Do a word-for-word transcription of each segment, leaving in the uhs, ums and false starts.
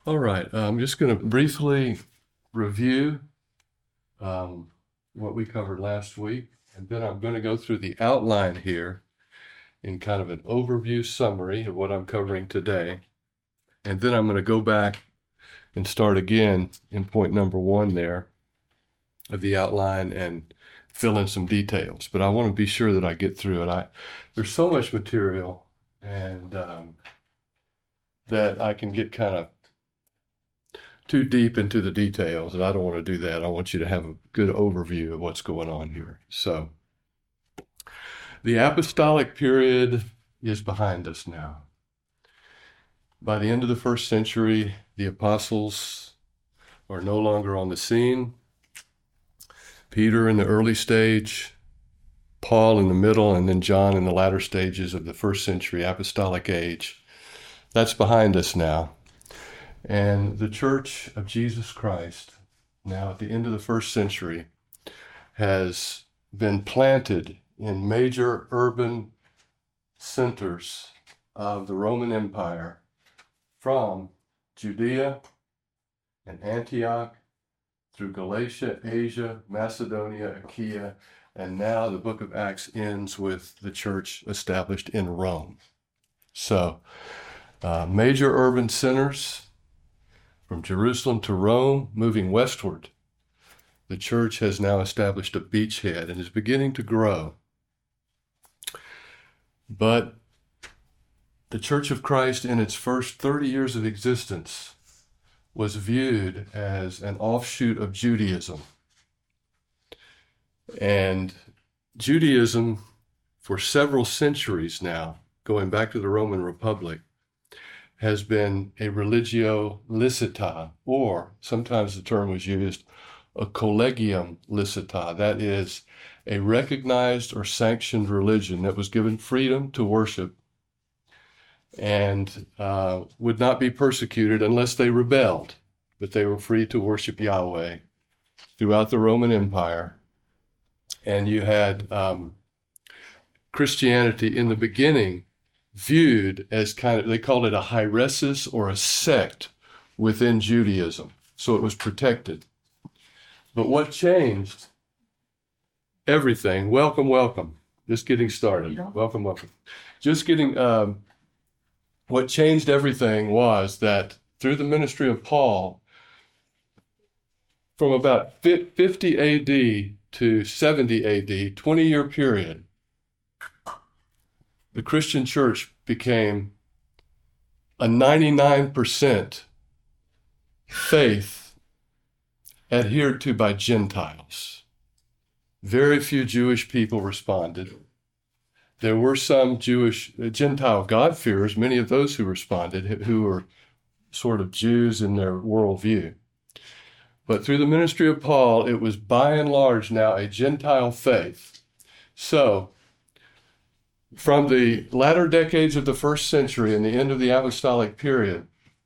All right, I'm just going to briefly review um, what we covered last week, and then I'm going to go through the outline here in kind of an overview summary of what I'm covering today. And then I'm going to go back and start again in point number one there of the outline and fill in some details. But I want to be sure that I get through it. I there's so much material, and um, that I can get kind of too deep into the details, and I don't want to do that. I want you to have a good overview of what's going on here. So, the apostolic period is behind us now. By the end of the first century, the apostles are no longer on the scene. Peter in the early stage, Paul in the middle, and then John in the latter stages of the first century apostolic age. That's behind us now. And the Church of Jesus Christ, now at the end of the first century, has been planted in major urban centers of the Roman Empire, from Judea and Antioch through Galatia, Asia, Macedonia, Achaia, and now the book of Acts ends with the church established in Rome. So, uh, major urban centers, from Jerusalem to Rome, moving westward. The church has now established a beachhead and is beginning to grow. But the Church of Christ, in its first thirty years of existence, was viewed as an offshoot of Judaism. And Judaism, for several centuries now, going back to the Roman Republic, has been a religio licita, or sometimes the term was used, a collegium licita. That is, a recognized or sanctioned religion that was given freedom to worship and uh, would not be persecuted unless they rebelled, but they were free to worship Yahweh throughout the Roman Empire. And you had um, Christianity in the beginning viewed as kind of, they called it a hieresis or a sect within Judaism. So it was protected. But what changed everything? Welcome, welcome. Just getting started. Yeah. Welcome, welcome. Just getting, um, what changed everything was that through the ministry of Paul, from about fifty A D to seventy A D, twenty-year period, the Christian church became a ninety-nine percent faith adhered to by Gentiles. Very few Jewish people responded. There were some Jewish, Gentile God-fearers, many of those who responded, who were sort of Jews in their worldview. But through the ministry of Paul, it was by and large now a Gentile faith. So, from the latter decades of the first century and the end of the apostolic period,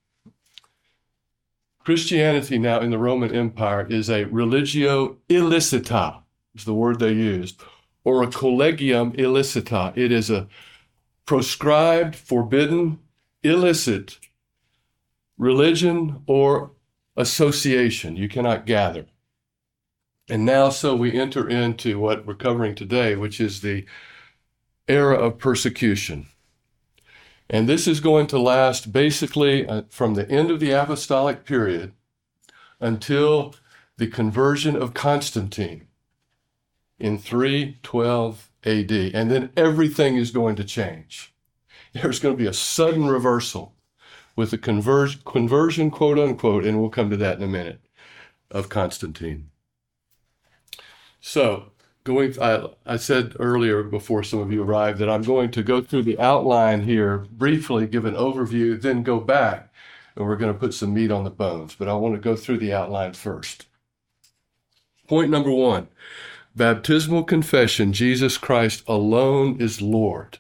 Christianity now in the Roman Empire is a religio illicita, is the word they used, or a collegium illicita. It is a proscribed, forbidden, illicit religion or association. You cannot gather. And now so we enter into what we're covering today, which is the era of persecution. And this is going to last basically uh, from the end of the apostolic period until the conversion of Constantine in three twelve A D. And then everything is going to change. There's going to be a sudden reversal with the conver- conversion, quote unquote, and we'll come to that in a minute, of Constantine. So, Going, I, I said earlier before some of you arrived that I'm going to go through the outline here, briefly give an overview, then go back, and we're going to put some meat on the bones. But I want to go through the outline first. Point number one, baptismal confession, Jesus Christ alone is Lord.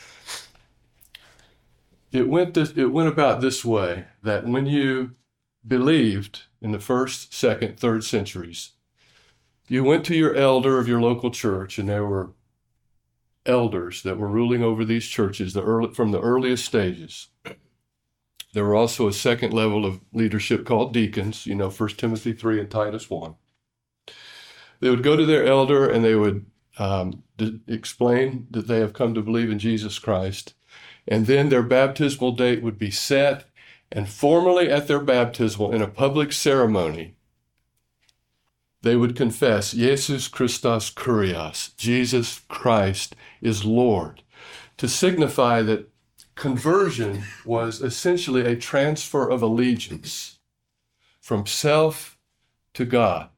It went, this, it went about this way, that when you believed in the first, second, third centuries, you went to your elder of your local church, and there were elders that were ruling over these churches the early, from the earliest stages. There were also a second level of leadership called deacons, you know, First Timothy three and Titus one. They would go to their elder and they would um, d- explain that they have come to believe in Jesus Christ. And then their baptismal date would be set, and formally at their baptismal, in a public ceremony, they would confess, Jesus Christos Kyrios, Jesus Christ is Lord, to signify that conversion was essentially a transfer of allegiance from self to God,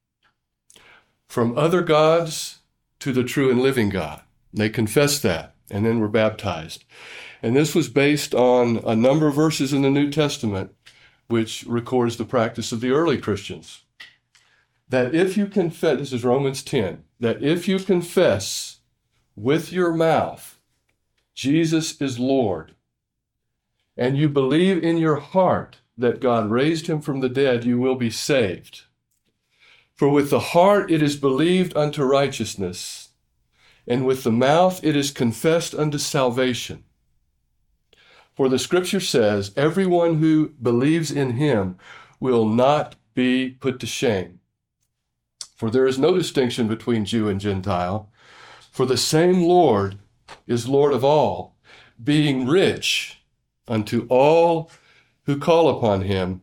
from other gods to the true and living God. They confessed that and then were baptized. And this was based on a number of verses in the New Testament, which records the practice of the early Christians. That if you confess, this is Romans ten, that if you confess with your mouth, Jesus is Lord, and you believe in your heart that God raised him from the dead, you will be saved. For with the heart it is believed unto righteousness, and with the mouth it is confessed unto salvation. For the scripture says, everyone who believes in him will not be put to shame. For there is no distinction between Jew and Gentile, for the same Lord is Lord of all, being rich unto all who call upon him.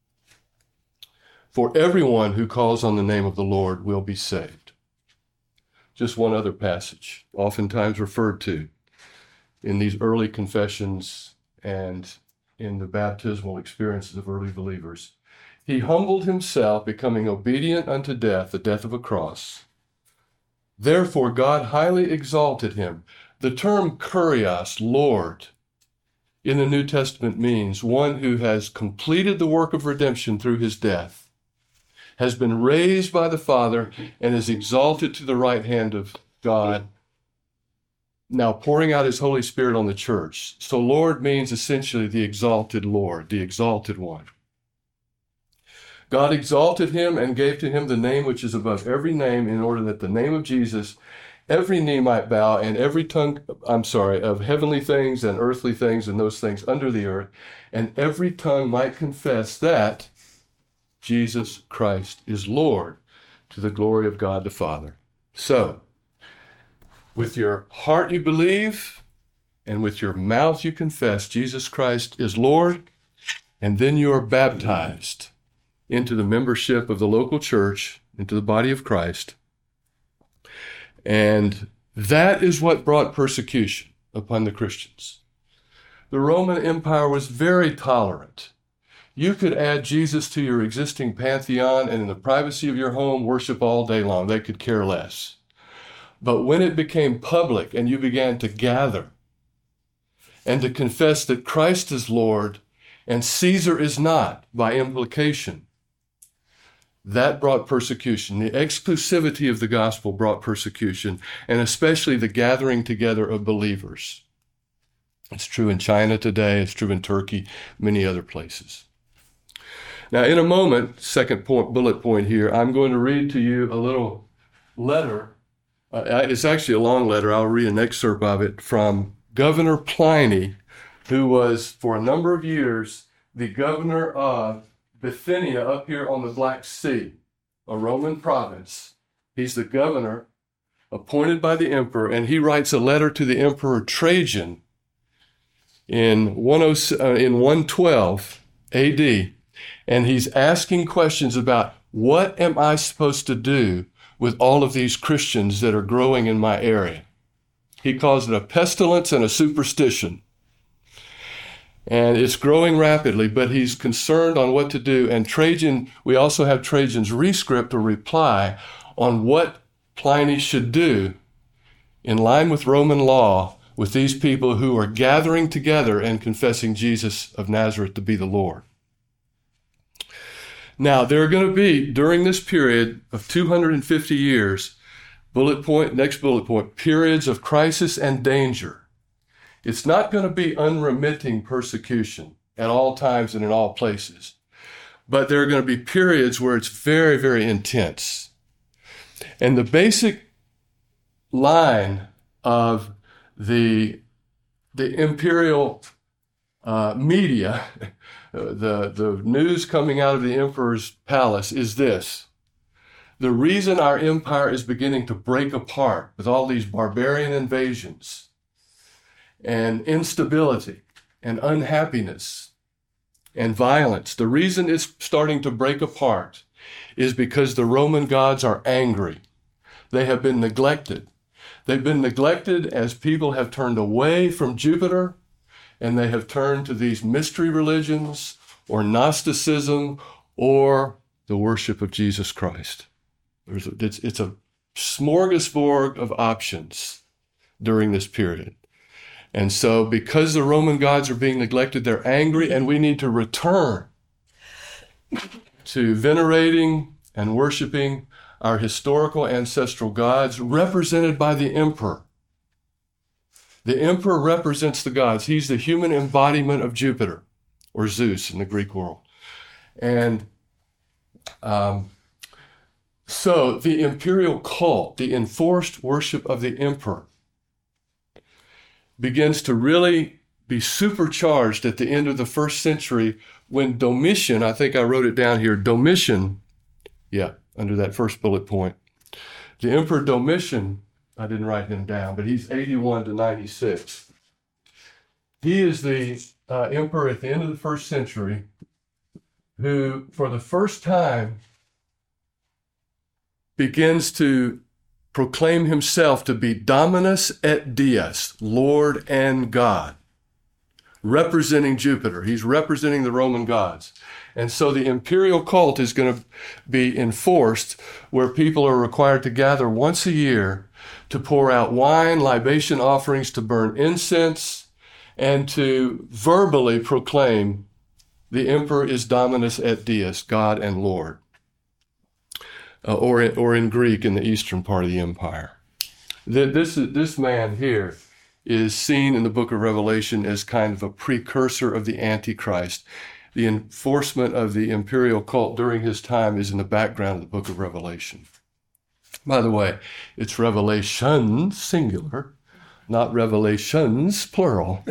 For everyone who calls on the name of the Lord will be saved. Just one other passage, oftentimes referred to in these early confessions and in the baptismal experiences of early believers. He humbled himself, becoming obedient unto death, the death of a cross. Therefore God highly exalted him. The term Kyrios, Lord, in the New Testament means one who has completed the work of redemption through his death, has been raised by the Father, and is exalted to the right hand of God, now pouring out his Holy Spirit on the church. So Lord means essentially the exalted Lord, the exalted one. God exalted him and gave to him the name which is above every name, in order that the name of Jesus every knee might bow, and every tongue, I'm sorry, of heavenly things and earthly things and those things under the earth, and every tongue might confess that Jesus Christ is Lord, to the glory of God the Father. So, with your heart you believe, and with your mouth you confess Jesus Christ is Lord, and then you are baptized into the membership of the local church, into the body of Christ. And that is what brought persecution upon the Christians. The Roman Empire was very tolerant. You could add Jesus to your existing pantheon and in the privacy of your home worship all day long. They could care less. But when it became public and you began to gather and to confess that Christ is Lord and Caesar is not, by implication, that brought persecution. The exclusivity of the gospel brought persecution, and especially the gathering together of believers. It's true in China today. It's true in Turkey, many other places. Now, in a moment, second point, bullet point here, I'm going to read to you a little letter. Uh, it's actually a long letter. I'll read an excerpt of it from Governor Pliny, who was, for a number of years, the governor of Bithynia up here on the Black Sea, a Roman province. He's the governor appointed by the emperor, and he writes a letter to the Emperor Trajan in one twelve A D, and he's asking questions about what am I supposed to do with all of these Christians that are growing in my area. He calls it a pestilence and a superstition. And it's growing rapidly, but he's concerned on what to do. And Trajan, we also have Trajan's rescript or reply on what Pliny should do in line with Roman law with these people who are gathering together and confessing Jesus of Nazareth to be the Lord. Now, there are going to be, during this period of two hundred fifty years, bullet point, next bullet point, periods of crisis and danger. It's not going to be unremitting persecution at all times and in all places. But there are going to be periods where it's very, very intense. And the basic line of the, the imperial uh, media, the, the news coming out of the emperor's palace is this. The reason our empire is beginning to break apart with all these barbarian invasions and instability and unhappiness and violence, the reason it's starting to break apart is because the Roman gods are angry. They have been neglected. They've been neglected as people have turned away from Jupiter, and they have turned to these mystery religions or Gnosticism or the worship of Jesus Christ. There's a, it's, it's a smorgasbord of options during this period. And so because the Roman gods are being neglected, they're angry, and we need to return to venerating and worshiping our historical ancestral gods represented by the emperor. The emperor represents the gods. He's the human embodiment of Jupiter, or Zeus in the Greek world. And um, so the imperial cult, the enforced worship of the emperor, begins to really be supercharged at the end of the first century when Domitian, I think I wrote it down here, Domitian, yeah, under that first bullet point. The Emperor Domitian, I didn't write him down, but he's eighty-one to ninety-six. He is the uh, emperor at the end of the first century who, for the first time, begins to proclaim himself to be Dominus et Deus, Lord and God, representing Jupiter. He's representing the Roman gods. And so the imperial cult is going to be enforced where people are required to gather once a year to pour out wine, libation offerings, to burn incense, and to verbally proclaim the emperor is Dominus et Deus, God and Lord. Uh, or, or in Greek in the eastern part of the empire. This, this man here is seen in the book of Revelation as kind of a precursor of the Antichrist. The enforcement of the imperial cult during his time is in the background of the book of Revelation. By the way, it's Revelation, singular, not revelations, plural.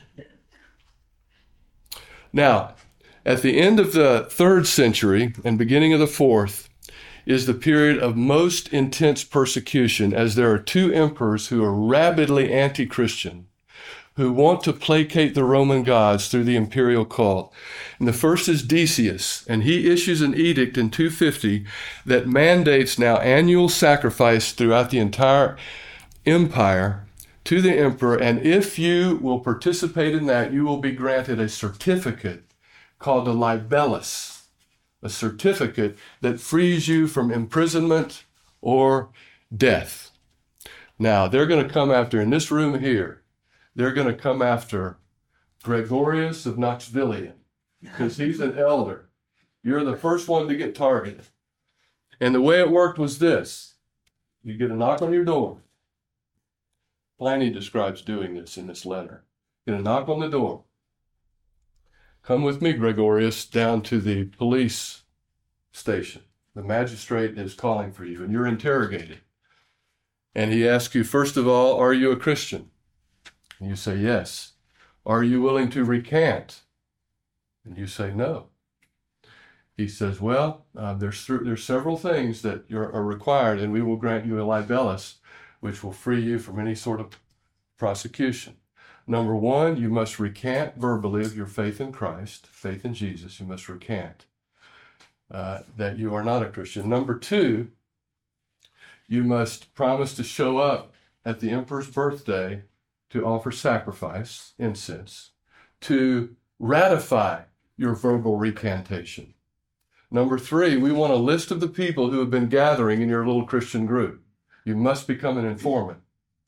Now, at the end of the third century and beginning of the fourth, is the period of most intense persecution, as there are two emperors who are rabidly anti-Christian, who want to placate the Roman gods through the imperial cult. And the first is Decius, and he issues an edict in two fifty that mandates now annual sacrifice throughout the entire empire to the emperor, and if you will participate in that, you will be granted a certificate called a libellus, a certificate that frees you from imprisonment or death. Now, they're going to come after, in this room here, they're going to come after Gregorius of Noxvillian, because he's an elder. You're the first one to get targeted. And the way it worked was this. You get a knock on your door. Pliny describes doing this in this letter. Get a knock on the door. Come with me, Gregorius, down to the police station. The magistrate is calling for you, and you're interrogated. And he asks you, first of all, are you a Christian? And you say, yes. Are you willing to recant? And you say, no. He says, well, uh, there's, th- there's several things that you're, are required, and we will grant you a libellus, which will free you from any sort of prosecution. Number one, you must recant verbally of your faith in Christ, faith in Jesus. You must recant uh, that you are not a Christian. Number two, you must promise to show up at the emperor's birthday to offer sacrifice, incense, to ratify your verbal recantation. Number three, we want a list of the people who have been gathering in your little Christian group. You must become an informant.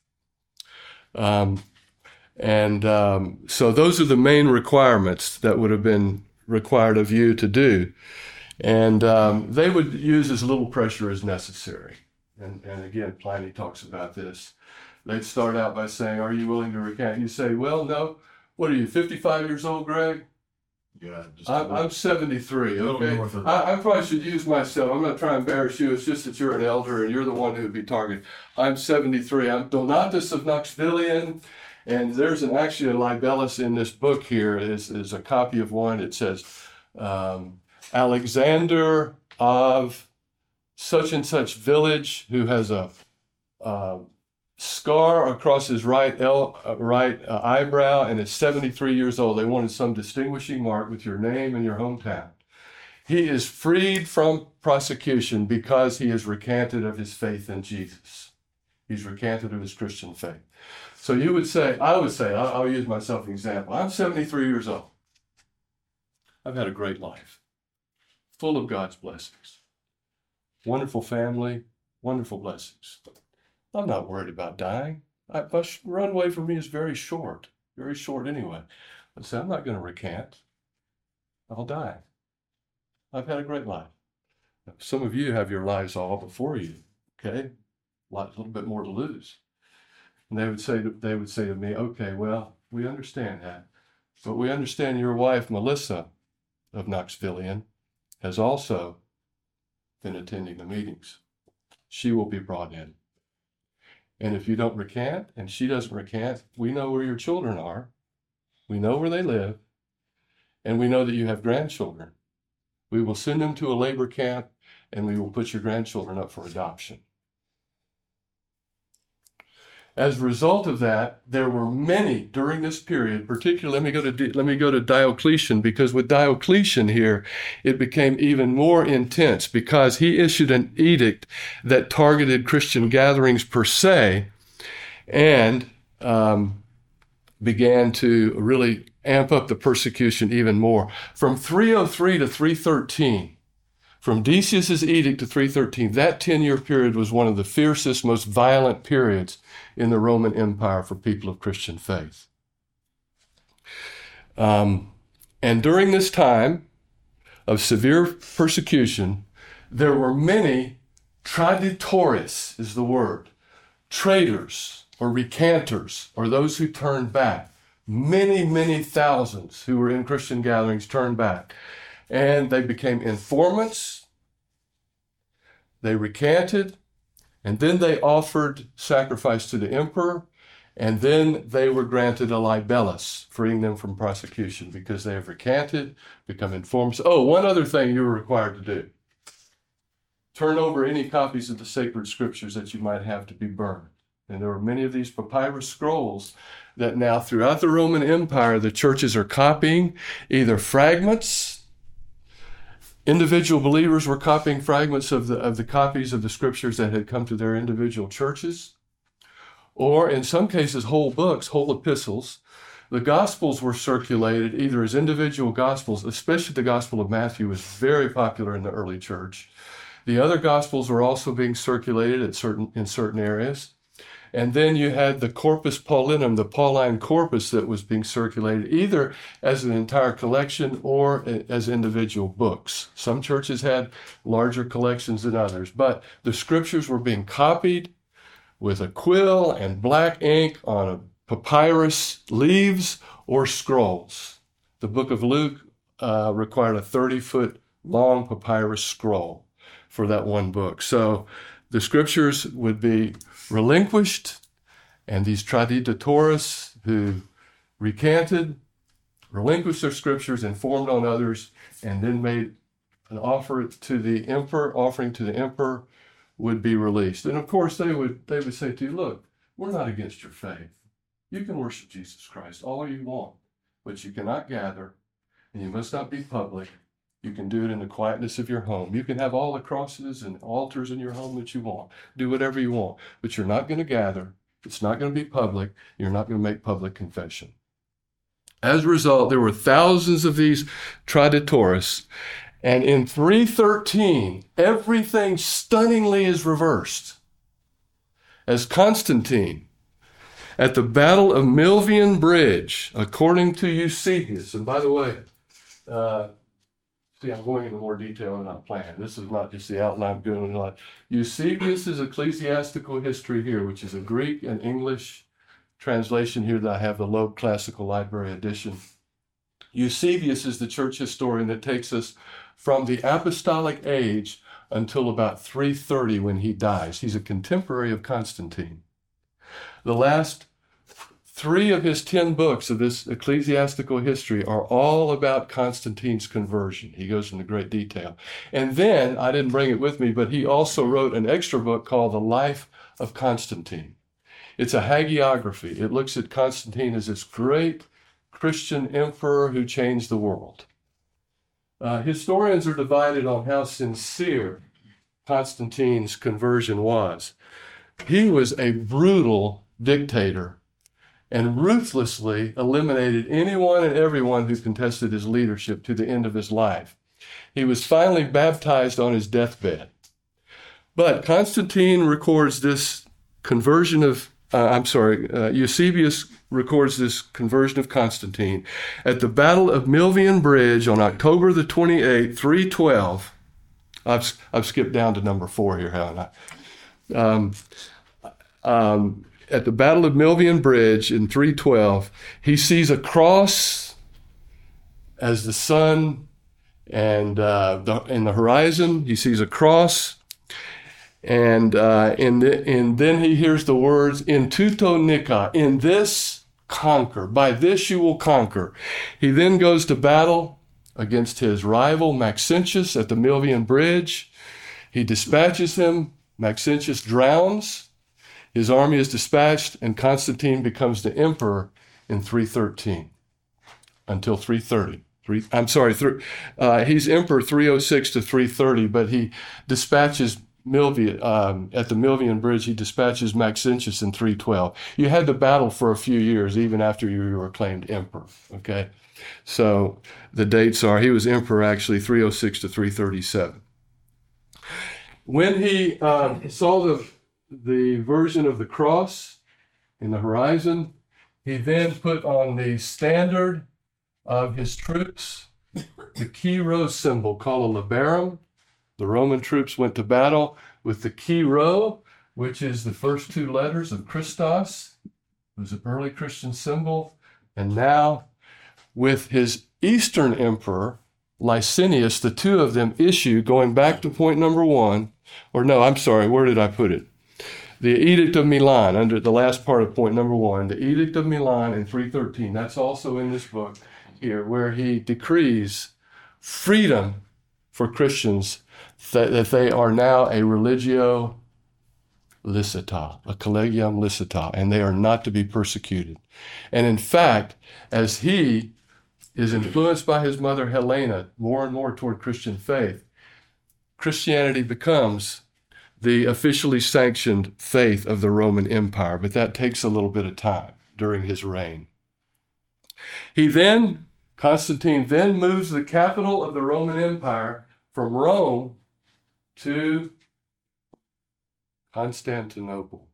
Um, And um, so those are the main requirements that would have been required of you to do. And um, they would use as little pressure as necessary. And, and again, Pliny talks about this. They'd start out by saying, are you willing to recant? You say, well, no. What are you, fifty-five years old, Greg? Yeah. Just I'm, I'm seventy-three, okay? I, I probably should use myself. I'm not trying to embarrass you. It's just that you're an elder and you're the one who would be targeted. I'm seventy-three. I'm Donatus of Noxvillian. And there's an actually a libellus in this book here. Is is a copy of one. It says um, Alexander of such and such village, who has a uh, scar across his right el- uh, right uh, eyebrow and is seventy-three years old. They wanted some distinguishing mark with your name and your hometown. He is freed from prosecution because he has recanted of his faith in Jesus. He's recanted of his Christian faith. So you would say, I would say, I'll, I'll use myself as an example. I'm seventy-three years old. I've had a great life, full of God's blessings. Wonderful family, wonderful blessings. I'm not worried about dying. I, the runway for me is very short, very short anyway. I say, I'm not going to recant. I'll die. I've had a great life. Some of you have your lives all before you, okay? A lot, a little bit more to lose. And they would say, to, they would say to me, okay, well, we understand that, but we understand your wife, Melissa of Knoxvillian, has also been attending the meetings. She will be brought in. And if you don't recant, and she doesn't recant, we know where your children are. We know where they live. And we know that you have grandchildren. We will send them to a labor camp, and we will put your grandchildren up for adoption. As a result of that, there were many during this period, particularly, let me go to, let me go to Diocletian, because with Diocletian here, it became even more intense because he issued an edict that targeted Christian gatherings per se and um, began to really amp up the persecution even more. From three oh three to three thirteen, from Decius's edict to three thirteen, that ten-year period was one of the fiercest, most violent periods in the Roman Empire for people of Christian faith. Um, and during this time of severe persecution, there were many traditores, is the word, traitors or recanters, or those who turned back. Many, many thousands who were in Christian gatherings turned back. And they became informants, they recanted, and then they offered sacrifice to the emperor, and then they were granted a libellus, freeing them from prosecution because they have recanted, become informants. Oh, one other thing you were required to do. Turn over any copies of the sacred scriptures that you might have to be burned. And there were many of these papyrus scrolls that now throughout the Roman Empire, the churches are copying either fragments. Individual believers were copying fragments of the, of the copies of the scriptures that had come to their individual churches, or in some cases, whole books, whole epistles. The Gospels were circulated either as individual Gospels, especially the Gospel of Matthew was very popular in the early church. The other Gospels were also being circulated at certain, in certain areas. And then you had the Corpus Paulinum, the Pauline corpus that was being circulated either as an entire collection or as individual books. Some churches had larger collections than others, but the scriptures were being copied with a quill and black ink on a papyrus leaves or scrolls. The book of Luke uh, required a thirty-foot long papyrus scroll for that one book. So the scriptures would be relinquished, and these traditores who recanted, relinquished their scriptures, informed on others, and then made an offer to the emperor, offering to the emperor, would be released. And of course, they would they would say to you, look, we're not against your faith. You can worship Jesus Christ all you want, but you cannot gather, and you must not be public. You can do it in the quietness of your home. You can have all the crosses and altars in your home that you want. Do whatever you want, but you're not going to gather. It's not going to be public. You're not going to make public confession. As a result, there were thousands of these traditores, and in three thirteen, everything stunningly is reversed. As Constantine, at the Battle of Milvian Bridge, according to Eusebius, and by the way, uh, See, I'm going into more detail than I planned. This is not just the outline I'm going into. Eusebius' Ecclesiastical History here, which is a Greek and English translation here that I have, the Loeb Classical Library edition. Eusebius is the church historian that takes us from the apostolic age until about three thirty when he dies. He's a contemporary of Constantine. The last Three of his ten books of this ecclesiastical history are all about Constantine's conversion. He goes into great detail. And then, I didn't bring it with me, but he also wrote an extra book called The Life of Constantine. It's a hagiography. It looks at Constantine as this great Christian emperor who changed the world. Uh, historians are divided on how sincere Constantine's conversion was. He was a brutal dictator and ruthlessly eliminated anyone and everyone who contested his leadership to the end of his life. He was finally baptized on his deathbed. But Constantine records this conversion of, uh, I'm sorry, uh, Eusebius records this conversion of Constantine at the Battle of Milvian Bridge on October the twenty-eighth, three twelve. I've, I've skipped down to number four here, haven't I? Um, um, At the Battle of Milvian Bridge in three twelve, he sees a cross as the sun and uh, the, in the horizon. He sees a cross, and uh, and, the, and then he hears the words, "In tuto nika," in this conquer. By this you will conquer. He then goes to battle against his rival Maxentius at the Milvian Bridge. He dispatches him. Maxentius drowns. His army is dispatched, and Constantine becomes the emperor in three thirteen until three thirty. Three, I'm sorry, three, uh, he's emperor three oh six to three thirty, but he dispatches Milvian, um, at the Milvian Bridge, he dispatches Maxentius in three twelve. You had to battle for a few years, even after you were acclaimed emperor, okay? So the dates are, he was emperor actually three oh six to three thirty-seven. When he uh, saw the the version of the cross in the horizon, he then put on the standard of his troops the key row symbol called a labarum. The Roman troops went to battle with the key row, which is the first two letters of Christos. It was an early Christian symbol. And now, with his Eastern emperor, Licinius, the two of them issue, going back to point number one, or no, I'm sorry, where did I put it? The Edict of Milan, under the last part of point number one, the Edict of Milan in three thirteen. That's also in this book here, where he decrees freedom for Christians, that, that they are now a religio licita, a collegium licita, and they are not to be persecuted. And in fact, as he is influenced by his mother Helena more and more toward Christian faith, Christianity becomes the officially sanctioned faith of the Roman Empire, but that takes a little bit of time during his reign. He then, Constantine then moves the capital of the Roman Empire from Rome to Constantinople.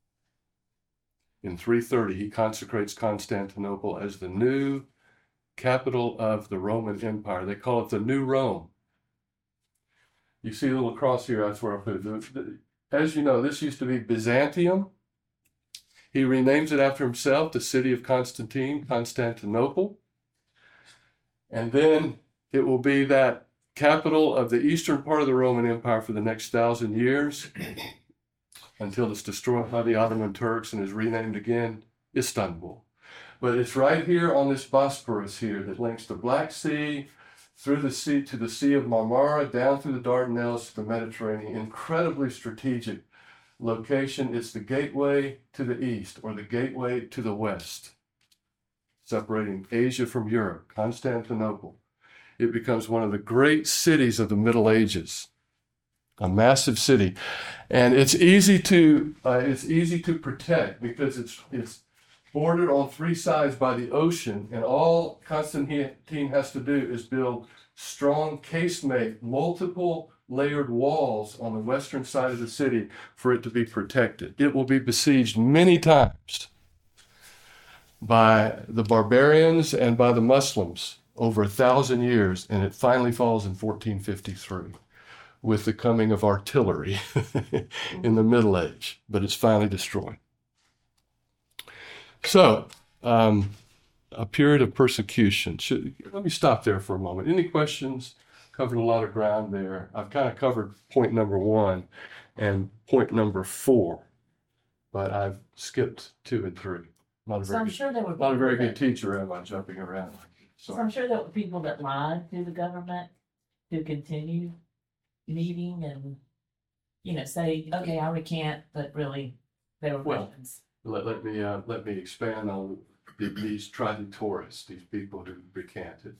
In three thirty, he consecrates Constantinople as the new capital of the Roman Empire. They call it the New Rome. You see a little cross here, that's where I put it. As you know, this used to be Byzantium. He renames it after himself, the city of Constantine, Constantinople. And then it will be that capital of the eastern part of the Roman Empire for the next thousand years until it's destroyed by the Ottoman Turks and is renamed again Istanbul. But it's right here on this Bosporus here that links the Black Sea, through the sea to the Sea of Marmara, down through the Dardanelles to the Mediterranean. Incredibly strategic location. It's the gateway to the east, or the gateway to the west, separating Asia from Europe, Constantinople. It becomes one of the great cities of the Middle Ages, a massive city. And it's easy to uh, it's easy to protect because it's it's bordered on three sides by the ocean, and all Constantine has to do is build strong casemate, multiple layered walls on the western side of the city for it to be protected. It will be besieged many times by the barbarians and by the Muslims over a thousand years, and it finally falls in fourteen fifty-three with the coming of artillery in the Middle Age, but it's finally destroyed. So, um, a period of persecution. Should, let me stop there for a moment. Any questions? Covered a lot of ground there. I've kind of covered point number one and point number four, but I've skipped two and three. Not a So very I'm good, sure there were not a very people good that, teacher, am I, jumping around? so Sorry. I'm sure there were people that lied to the government to continue meeting and, you know, say, okay, I recant, but really they were Well, Russians. Let, let me, uh, let me expand on the, these traditores, these people who recanted.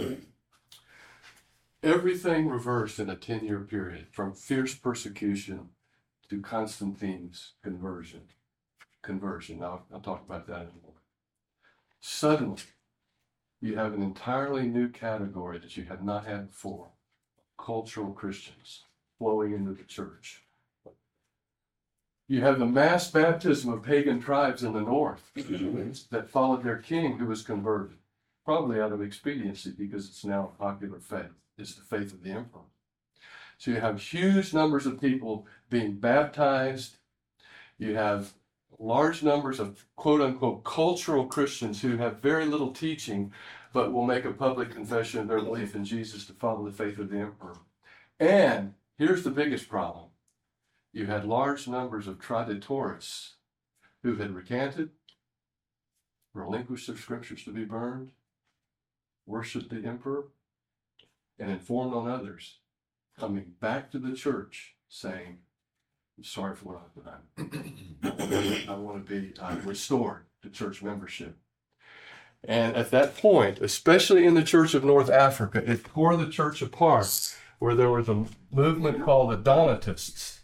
Everything reversed in a ten-year period, from fierce persecution to Constantine's conversion. Conversion. I'll, I'll talk about that in a moment. Suddenly, you have an entirely new category that you had not had before: cultural Christians flowing into the church. You have the mass baptism of pagan tribes in the north that followed their king who was converted, probably out of expediency because it's now a popular faith. It's the faith of the emperor. So you have huge numbers of people being baptized. You have large numbers of quote unquote cultural Christians who have very little teaching, but will make a public confession of their belief in Jesus to follow the faith of the emperor. And here's the biggest problem. You had large numbers of traditores who had recanted, relinquished their scriptures to be burned, worshiped the emperor, and informed on others, coming back to the church saying, I'm sorry for what I've done. I want to be uh, restored to church membership. And at that point, especially in the Church of North Africa, it tore the church apart, where there was a movement called the Donatists.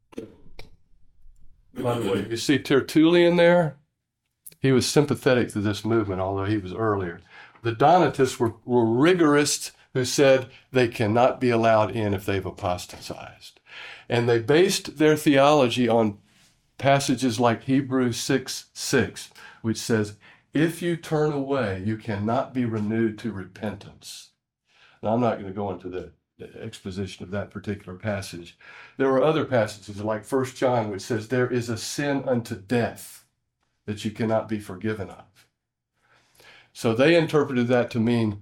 By the way, you see Tertullian there? He was sympathetic to this movement, although he was earlier. The Donatists were, were rigorists who said they cannot be allowed in if they've apostatized. And they based their theology on passages like Hebrews six six, which says, if you turn away, you cannot be renewed to repentance. Now, I'm not going to go into the exposition of that particular passage. There were other passages like First John, which says there is a sin unto death that you cannot be forgiven of. So they interpreted that to mean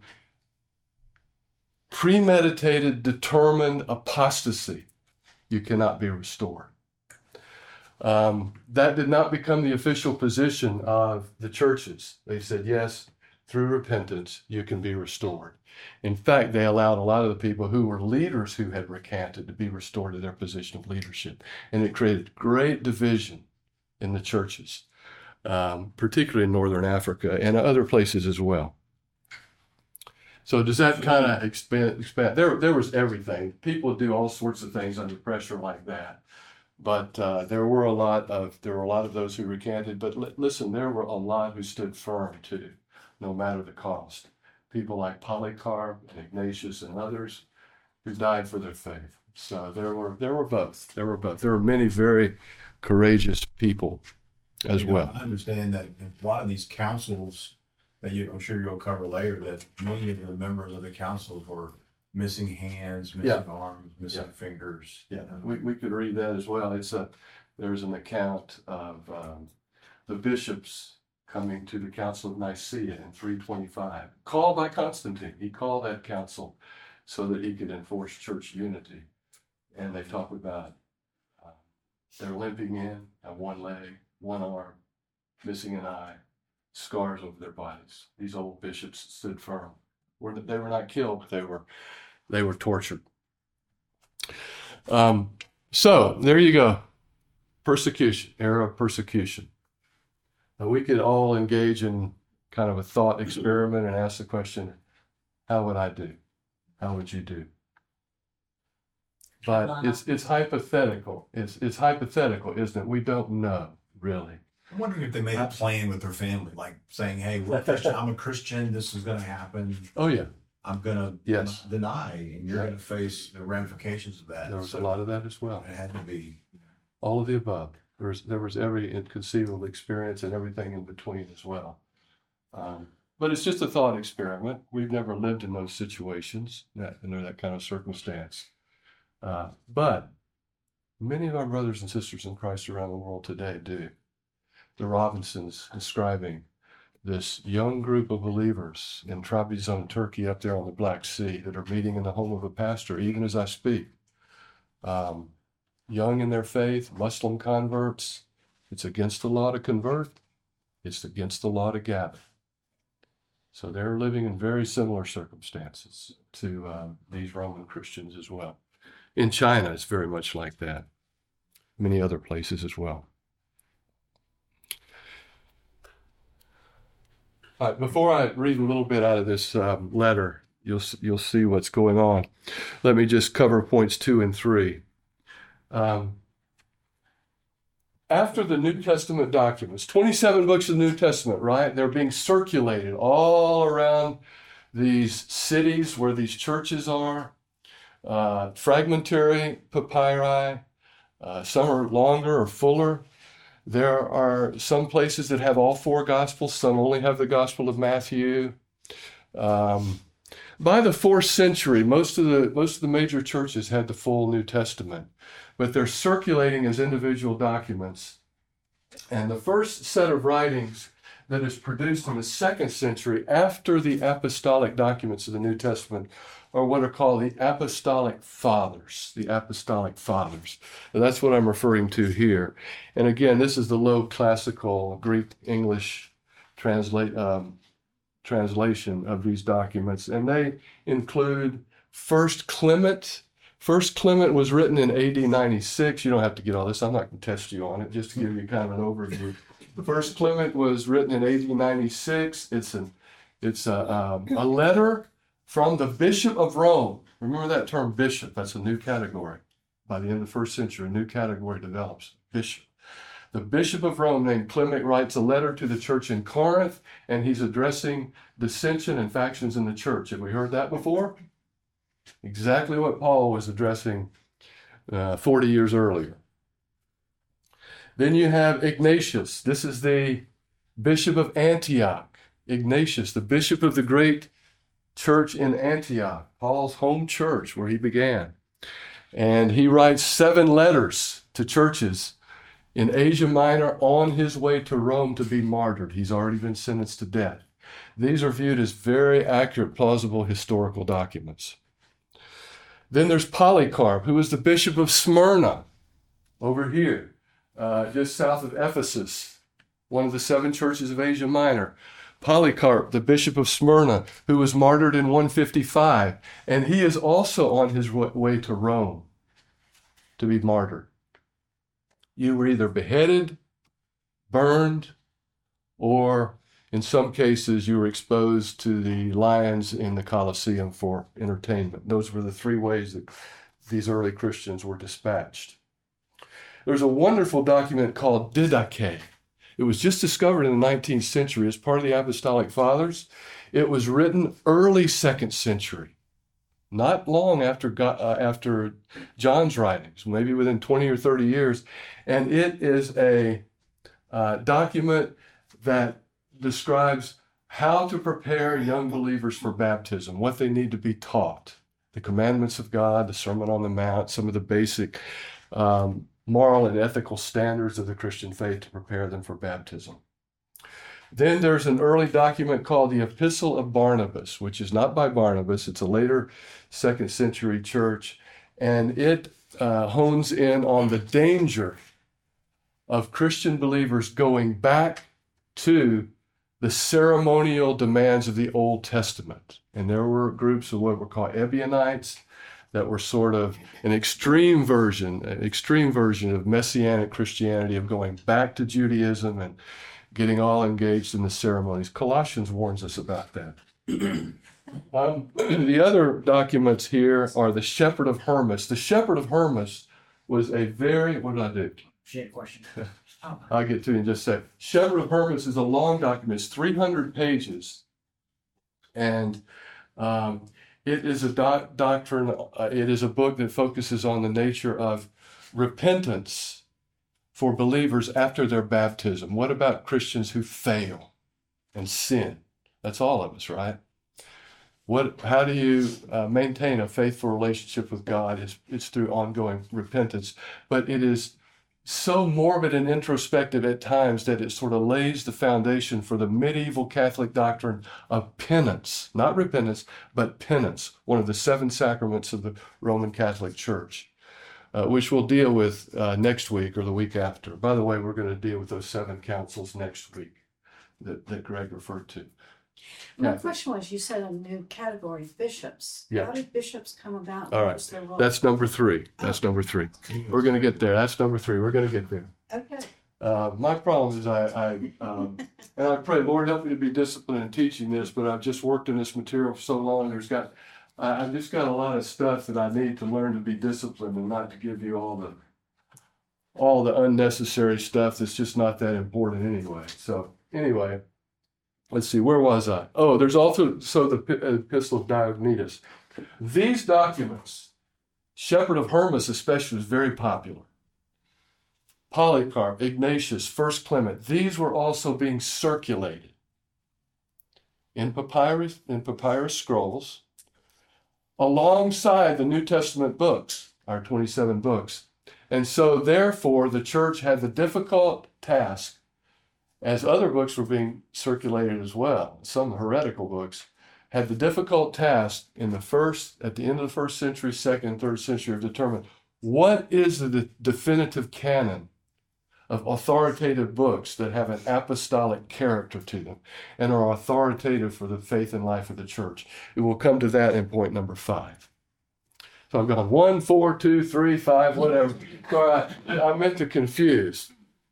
premeditated, determined apostasy. You cannot be restored. Um, that did not become the official position of the churches. They said, yes, through repentance, you can be restored. In fact, they allowed a lot of the people who were leaders who had recanted to be restored to their position of leadership. And it created great division in the churches, um, particularly in Northern Africa and other places as well. So does that kind of expand, expand? There, there was everything. People do all sorts of things under pressure like that. But uh, there were a lot of there were a lot of those who recanted. But li- listen, there were a lot who stood firm too, no matter the cost. People like Polycarp and Ignatius and others who died for their faith. So there were there were both. There were both. There were many very courageous people as You know, well. I understand that a lot of these councils that you, I'm sure you'll cover later, that many of the members of the councils were missing hands, missing Yeah. arms, missing Yeah. fingers. Yeah, we, we could read that as well. It's a there's an account of um, the bishops coming to the Council of Nicaea in three twenty-five, called by Constantine. He called that council so that he could enforce church unity. And they talk about uh, they're limping in, have one leg, one arm, missing an eye, scars over their bodies. These old bishops stood firm. Were they were not killed, but they were they were tortured. Um, so there you go. Persecution, era of persecution. Now, we could all engage in kind of a thought experiment and ask the question, how would I do? How would you do? But it's it's hypothetical. It's it's hypothetical, isn't it? We don't know, really. I'm wondering if they made a plan with their family, like saying, hey, we're Christian, I'm a Christian, this is going to happen. Oh, yeah. I'm going to Yes. deny, and you're Yeah. going to face the ramifications of that. There was So a lot of that as well. it had to be. All of the above. There was, there was every inconceivable experience and everything in between as well. Um, but it's just a thought experiment. We've never lived in those situations, that, under that kind of circumstance. Uh, but many of our brothers and sisters in Christ around the world today do. The Robinsons describing this young group of believers in Trabzon, Turkey, up there on the Black Sea, that are meeting in the home of a pastor, even as I speak. Um, young in their faith, Muslim converts. It's against the law to convert. It's against the law to gather. So they're living in very similar circumstances to uh, these Roman Christians as well. In China, it's very much like that. Many other places as well. All right, before I read a little bit out of this um, letter, you'll you'll see what's going on. Let me just cover points two and three. Um, after the New Testament documents, twenty-seven books of the New Testament, right? They're being circulated all around these cities where these churches are. Uh, fragmentary papyri, uh, some are longer or fuller. There are some places that have all four Gospels, some only have the Gospel of Matthew. Um, by the fourth century, most of the most of the major churches had the full New Testament, but they're circulating as individual documents. And the first set of writings that is produced in the second century after the apostolic documents of the New Testament are what are called the Apostolic Fathers, the Apostolic Fathers. And that's what I'm referring to here. And again, this is the Low Classical Greek English translate, um, translation of these documents. And they include First Clement. First Clement was written in A D ninety-six. You don't have to get all this. I'm not going to test you on it, just to give you kind of an overview. First Clement was written in A D ninety-six. It's, an, it's a, um, a letter from the Bishop of Rome. Remember that term, bishop. That's a new category. By the end of the first century, a new category develops, bishop. The Bishop of Rome named Clement writes a letter to the church in Corinth, and he's addressing dissension and factions in the church. Have we heard that before? Exactly what Paul was addressing uh, forty years earlier. Then you have Ignatius. This is the Bishop of Antioch. Ignatius, the bishop of the great church in Antioch, Paul's home church where he began. And he writes seven letters to churches in Asia Minor on his way to Rome to be martyred. He's already been sentenced to death. These are viewed as very accurate, plausible historical documents. Then there's Polycarp, who was the bishop of Smyrna, over here, uh, just south of Ephesus, one of the seven churches of Asia Minor. Polycarp, the bishop of Smyrna, who was martyred in one fifty-five, and he is also on his way to Rome to be martyred. You were either beheaded, burned, or in some cases you were exposed to the lions in the Colosseum for entertainment. Those were the three ways that these early Christians were dispatched. There's a wonderful document called Didache. It was just discovered in the nineteenth century as part of the Apostolic Fathers. It was written early second century, not long after God, uh, after John's writings, maybe within twenty or thirty years. And it is a uh, document that describes how to prepare young believers for baptism, what they need to be taught, the commandments of God, the Sermon on the Mount, some of the basic um, moral and ethical standards of the Christian faith to prepare them for baptism. Then there's an early document called the Epistle of Barnabas, which is not by Barnabas. It's a later second century church, and it uh, hones in on the danger of Christian believers going back to the ceremonial demands of the Old Testament. And there were groups of what were called Ebionites that were sort of an extreme version, an extreme version of Messianic Christianity, of going back to Judaism and getting all engaged in the ceremonies. Colossians warns us about that. um, the other documents here are the Shepherd of Hermas. The Shepherd of Hermas was a very, what did I do? Shit question. I'll get to it in just a sec. Shepherd of Hermas is a long document. It's three hundred pages. And um, it is a doc- doctrine, uh, it is a book that focuses on the nature of repentance for believers after their baptism. What about Christians who fail and sin? That's all of us, right? What? How do you uh, maintain a faithful relationship with God? It's, it's through ongoing repentance. But it is so morbid and introspective at times that it sort of lays the foundation for the medieval Catholic doctrine of penance, not repentance, but penance, one of the seven sacraments of the Roman Catholic Church, uh, which we'll deal with uh, next week or the week after. By the way, we're going to deal with those seven councils next week. that, that Greg referred to. My Yeah. question was, you said a new category, bishops. Yeah. How did bishops come about? All right. What was their role? That's number three. That's number three. We're going to get there. That's number three. We're going to get there. Okay. Uh, my problem is I, I um, and I pray, Lord, help me to be disciplined in teaching this, but I've just worked in this material for so long. There's got, I, I've just got a lot of stuff that I need to learn to be disciplined and not to give you all the, all the unnecessary stuff that's just not that important anyway. So anyway, let's see, where was I? Oh, there's also, so the Ep- Epistle of Diognetus. These documents, Shepherd of Hermas especially, was very popular. Polycarp, Ignatius, First Clement, these were also being circulated in papyrus, in papyrus scrolls, alongside the New Testament books, our twenty-seven books. And so therefore the church had the difficult task, as other books were being circulated as well, some heretical books, had the difficult task in the first, at the end of the first century, second and third century, of determining what is the de- definitive canon of authoritative books that have an apostolic character to them and are authoritative for the faith and life of the church. We will come to that in point number five. So I've gone one, four, two, three, five, whatever. So I, I meant to confuse.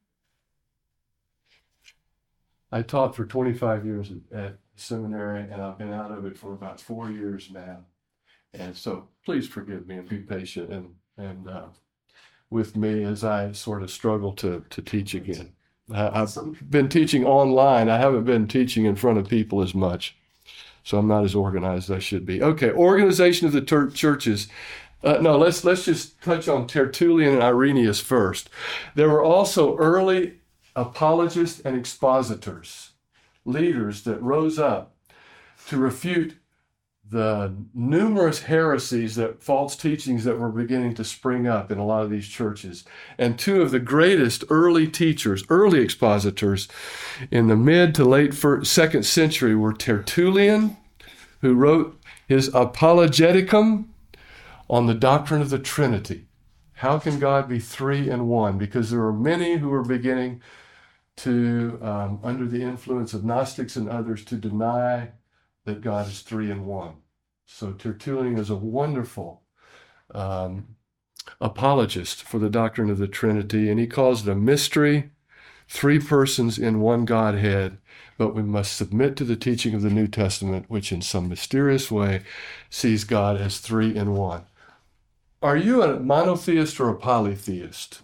I taught for twenty-five years at, at seminary, and I've been out of it for about four years now. And so please forgive me and be patient and, and uh, with me as I sort of struggle to, to teach again. I, I've been teaching online. I haven't been teaching in front of people as much. So I'm not as organized as I should be. Okay, organization of the ter- churches. Uh, no, let's let's just touch on Tertullian and Irenaeus first. There were also early apologists and expositors, leaders that rose up to refute the numerous heresies, that false teachings that were beginning to spring up in a lot of these churches. And two of the greatest early teachers, early expositors in the mid to late first, second century were Tertullian, who wrote his Apologeticum on the doctrine of the Trinity. How can God be three in one? Because there are many who are beginning to, um, under the influence of Gnostics and others, to deny that God is three in one. So Tertullian is a wonderful um, apologist for the doctrine of the Trinity, and he calls it a mystery, three persons in one Godhead, but we must submit to the teaching of the New Testament, which in some mysterious way sees God as three in one. Are you a monotheist or a polytheist?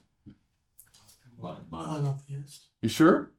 Monotheist. You sure?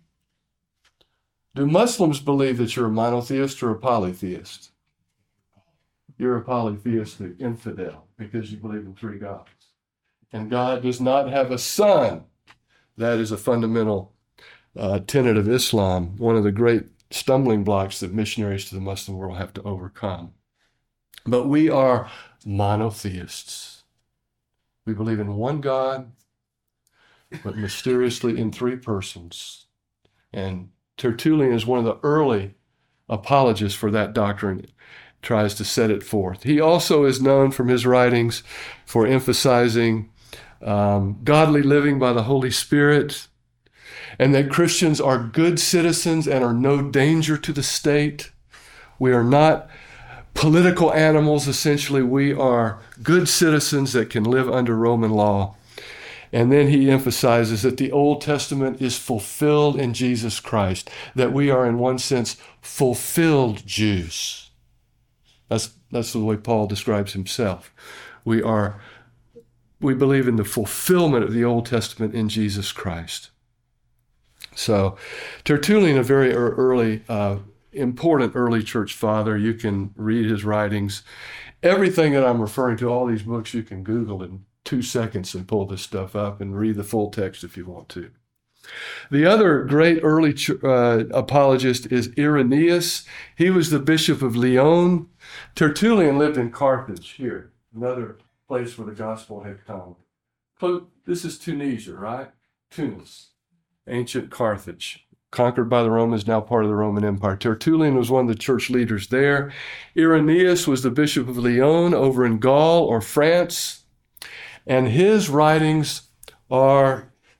Do Muslims believe that you're a monotheist or a polytheist? You're a polytheistic infidel because you believe in three gods. And God does not have a son. That is a fundamental uh, tenet of Islam, one of the great stumbling blocks that missionaries to the Muslim world have to overcome. But we are monotheists. We believe in one God, but mysteriously in three persons. And Tertullian is one of the early apologists for that doctrine, tries to set it forth. He also is known from his writings for emphasizing um, godly living by the Holy Spirit, and that Christians are good citizens and are no danger to the state. We are not political animals, essentially. We are good citizens that can live under Roman law. And then he emphasizes that the Old Testament is fulfilled in Jesus Christ, that we are in one sense fulfilled Jews. That's, that's the way Paul describes himself. We are, we believe in the fulfillment of the Old Testament in Jesus Christ. So Tertullian, a very early, uh, important early church father. You can read his writings. Everything that I'm referring to, all these books, you can Google in two seconds and pull this stuff up and read the full text if you want to. The other great early uh, apologist is Irenaeus. He was the bishop of Lyon. Tertullian lived in Carthage, here, another place where the gospel had come. This is Tunisia, right? Tunis, ancient Carthage, conquered by the Romans, now part of the Roman Empire. Tertullian was one of the church leaders there. Irenaeus was the bishop of Lyon over in Gaul or France. And his writings are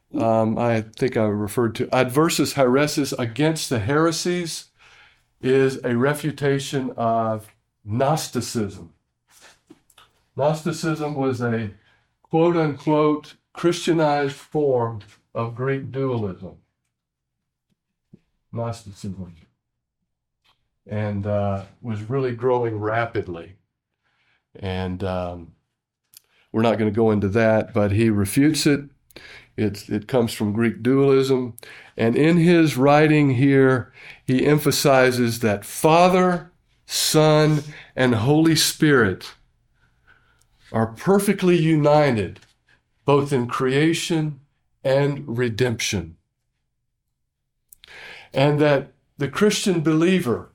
um, I think I referred to adversus haeresis, against the heresies, is a refutation of Gnosticism. Gnosticism was a quote-unquote Christianized form of Greek dualism. Gnosticism. And uh, was really growing rapidly. And um, we're not going to go into that, but he refutes it. It's, it comes from Greek dualism. And in his writing here, he emphasizes that Father, Son, and Holy Spirit are perfectly united, both in creation and redemption. And that the Christian believer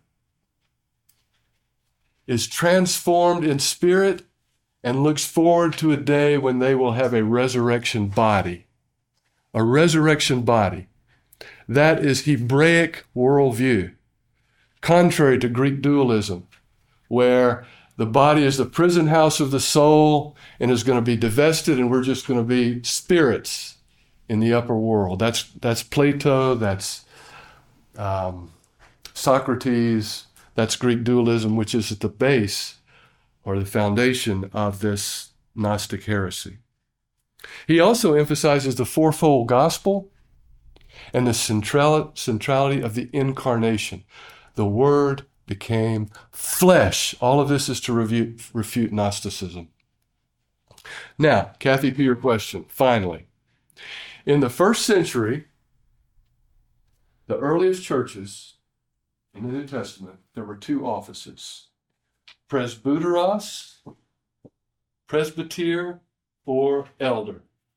is transformed in spirit and looks forward to a day when they will have a resurrection body. A resurrection body. That is Hebraic worldview, contrary to Greek dualism, where the body is the prison house of the soul and is going to be divested, and we're just going to be spirits in the upper world. That's that's Plato, that's um, Socrates, that's Greek dualism, which is at the base or the foundation of this Gnostic heresy. He also emphasizes the fourfold gospel and the central, centrality of the incarnation. The Word became flesh. All of this is to refute, refute Gnosticism. Now, Kathy, to your question, finally. In the first century, the earliest churches in the New Testament, there were two offices. Presbyteros, presbyter, or elder,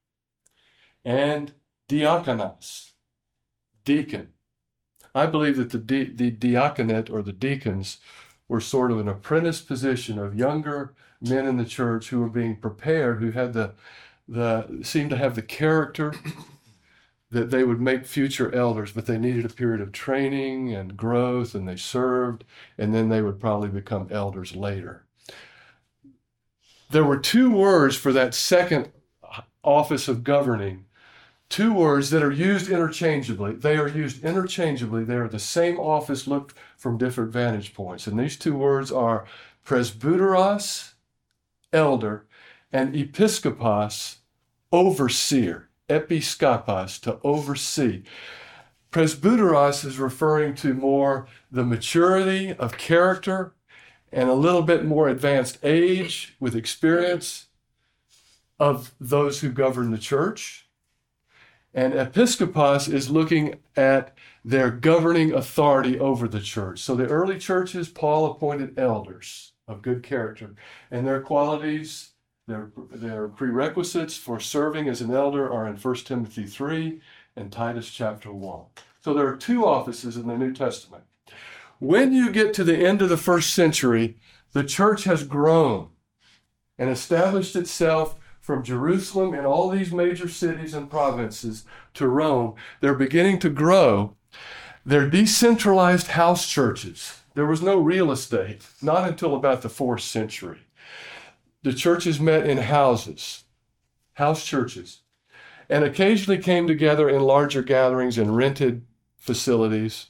and diakonos, deacon. I believe that the, di- the diaconate or the deacons were sort of an apprentice position of younger men in the church who were being prepared, who had the, the seemed to have the character that they would make future elders, but they needed a period of training and growth, and they served, and then they would probably become elders later. There were two words for that second office of governing, two words that are used interchangeably. They are used interchangeably. They are the same office looked from different vantage points. And these two words are presbyteros, elder, and episkopos, overseer. Episkopos, to oversee. Presbyteros is referring to more the maturity of character and a little bit more advanced age with experience of those who govern the church. And episkopos is looking at their governing authority over the church. So the early churches, Paul appointed elders of good character, and their qualities, their, their prerequisites for serving as an elder are in First Timothy three and Titus chapter one. So there are two offices in the New Testament. When you get to the end of the first century, the church has grown and established itself from Jerusalem and all these major cities and provinces to Rome. They're beginning to grow. They're decentralized house churches. There was no real estate, not until about the fourth century. The churches met in houses, house churches, and occasionally came together in larger gatherings in rented facilities.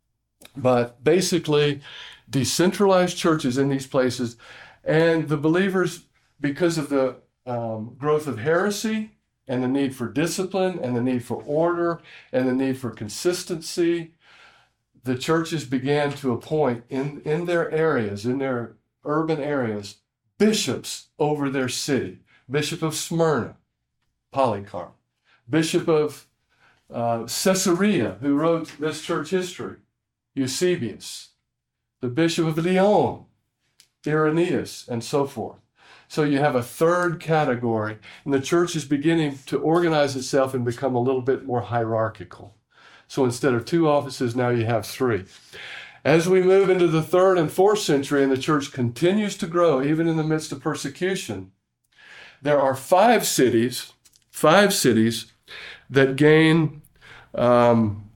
But basically, decentralized churches in these places, and the believers, because of the um, growth of heresy and the need for discipline and the need for order and the need for consistency, the churches began to appoint in, in their areas, in their urban areas, bishops over their city. Bishop of Smyrna, Polycarp. Bishop of uh, Caesarea, who wrote this church history, Eusebius. The Bishop of Lyon, Irenaeus, and so forth. So you have a third category, and the church is beginning to organize itself and become a little bit more hierarchical. So instead of two offices, now you have three. As we move into the third and fourth century and the church continues to grow, even in the midst of persecution, there are five cities, five cities that gain, um,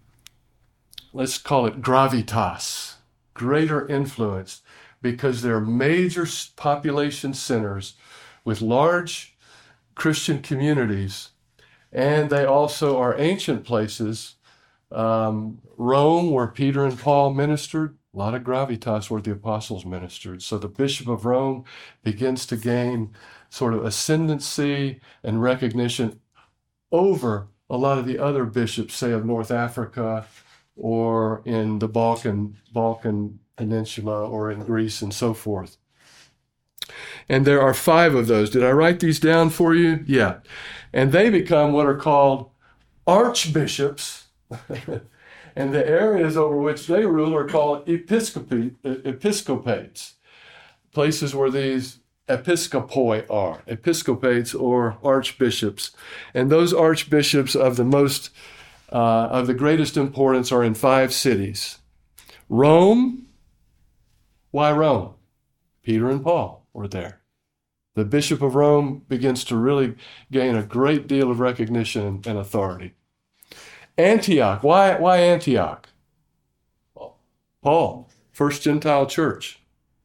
let's call it gravitas, greater influence, because they're major population centers with large Christian communities, And they also are ancient places. Um, Rome, where Peter and Paul ministered, a lot of gravitas where the apostles ministered. So the Bishop of Rome begins to gain sort of ascendancy and recognition over a lot of the other bishops, say of North Africa or in the Balkan, Balkan Peninsula or in Greece and so forth. And there are five of those. Did I write these down for you? Yeah. And they become what are called archbishops. And the areas over which they rule are called episcopi, episcopates, places where these episcopoi are, episcopates or archbishops. And those archbishops of the most, uh, of the greatest importance are in five cities. Rome. Why Rome? Peter and Paul were there. The Bishop of Rome begins to really gain a great deal of recognition and authority. Antioch. Why, why Antioch? Paul, first Gentile church.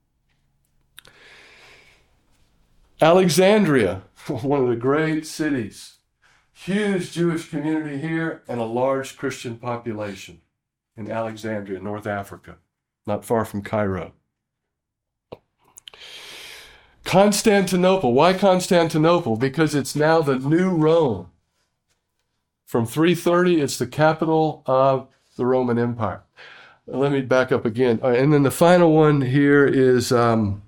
Alexandria, one of the great cities. Huge Jewish community here and a large Christian population in Alexandria, North Africa, not far from Cairo. Constantinople. Why Constantinople? Because it's now the new Rome. From three thirty, it's the capital of the Roman Empire. Let me back up again. Uh, and then the final one here is, um,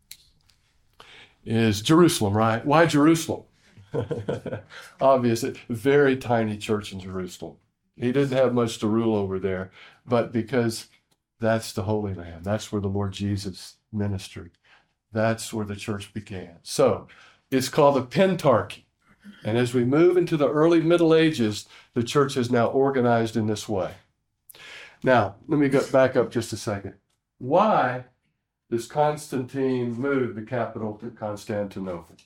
is Jerusalem, right? Why Jerusalem? Obviously, very tiny church in Jerusalem. He didn't have much to rule over there, but because that's the Holy Land. That's where the Lord Jesus ministered. That's where the church began. So it's called the Pentarchy. And as we move into the early Middle Ages, the church is now organized in this way. Now, let me go back up just a second. Why does Constantine move the capital to Constantinople?